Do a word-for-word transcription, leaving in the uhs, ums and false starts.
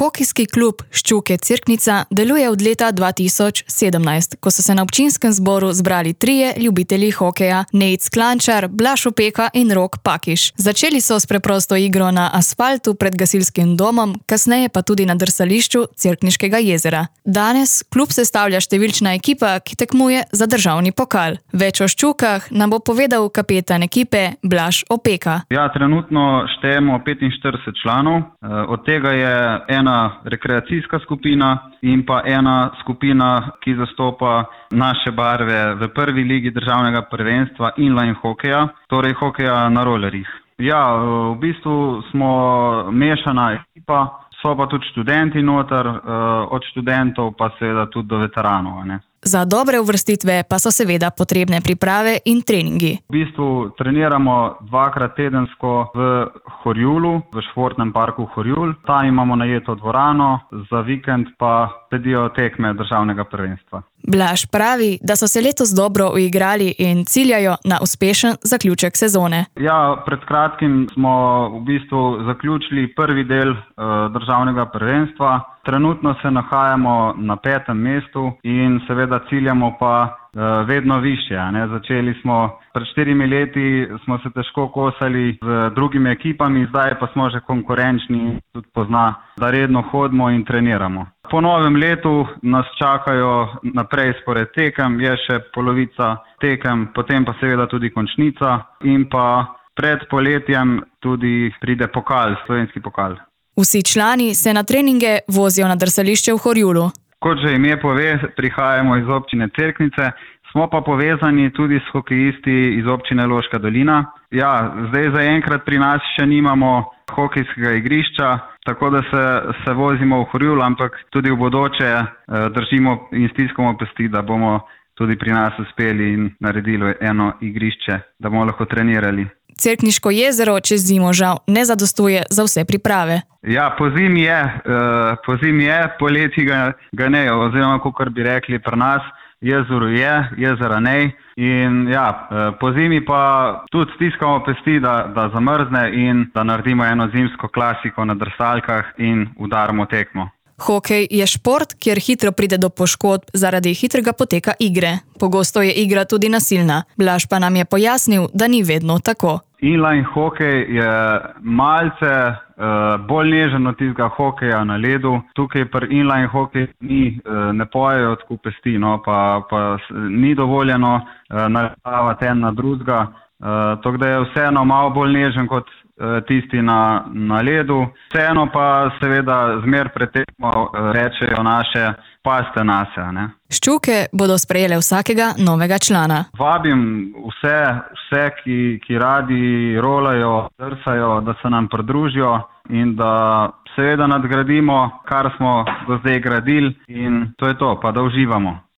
Hokejski klub Ščuke Cerknica deluje od leta dva tisoč sedemnajst, ko so se na občinskem zboru zbrali trije ljubitelji hokeja, Nejc Klančar, Blaž Opeka in Rok Pakiš. Začeli so s preprosto igro na asfaltu pred gasilskim domom, kasneje pa tudi na drsališču Cerkniškega jezera. Danes klub sestavlja številčna ekipa, ki tekmuje za državni pokal. Več o Ščukah nam bo povedal kapetan ekipe Blaž Opeka. Ja, trenutno štejemo petinštirideset članov, od tega je ena rekreacijska skupina in pa ena skupina, ki zastopa naše barve v prvi ligi državnega prvenstva inline hokeja, torej hokeja na rolerjih. Ja, v bistvu smo mešana ekipa, so pa tudi študenti noter, od študentov pa seveda tudi do veteranov, ne. Za dobre uvrstitve pa so seveda potrebne priprave in treningi. V bistvu treniramo dvakrat tedensko v Horjulu, v športnem parku Horjul. Tam imamo najeto dvorano, za vikend pa sledijo tekme državnega prvenstva. Blaž pravi, da so se letos dobro uigrali in ciljajo na uspešen zaključek sezone. Ja, pred kratkim smo v bistvu zaključili prvi del uh, državnega prvenstva. Trenutno se nahajamo na petem mestu in seveda ciljamo pa uh, vedno višje. Ne? Začeli smo pred štirimi leti, smo se težko kosali z drugimi ekipami, zdaj pa smo že konkurenčni, tudi pozna, da redno hodimo in treniramo. Po novem letu nas čakajo naprej spored tekem, je še polovica tekem, potem pa seveda tudi končnica in pa pred poletjem tudi pride pokal, slovenski pokal. Vsi člani se na treninge vozijo na drsališče v Horjulu. Kot že ime pove, prihajamo iz občine Cerknice, smo pa povezani tudi s hokejisti iz občine Loška dolina. Ja, zdaj zaenkrat pri nas še nimamo hokejskega igrišča, tako da se, se vozimo v Horjul, ampak tudi v bodoče eh, držimo in stiskamo pesti, da bomo tudi pri nas uspeli in naredili eno igrišče, da bomo lahko trenirali. Cerkniško jezero čez zimo žal ne zadostuje za vse priprave. Ja, po zimi je, uh, po zimi je, poleti ga, ga ne, oziroma kakor bi rekli pri nas, jezero je, jezera ne. In ja, uh, po zimi pa tudi stiskamo pesti, da, da zamrzne in da naredimo eno zimsko klasiko na drsalkah in udarimo tekmo. Hokej je šport, kjer hitro pride do poškodb zaradi hitrega poteka igre. Pogosto je igra tudi nasilna. Blaž pa nam je pojasnil, da ni vedno tako. Inline hokej je malce uh, bolj nežen od tistega hokeja na ledu. Tukaj pri inline hokeju ni, uh, ne pojejo tako pesti, no, pa, pa ni dovoljeno uh, naletavati en na drugega. Uh, tako da je vseeno malo bolj nežen kot tisti na, na ledu. Vseeno pa seveda zmer pretekmo rečejo naše paste nase. Ne? Ščuke bodo sprejele vsakega novega člana. Vabim vse, vse ki, ki radi rolajo, drsajo, da se nam pridružijo in da seveda nadgradimo, kar smo do zdaj gradili in to je to, pa da uživamo.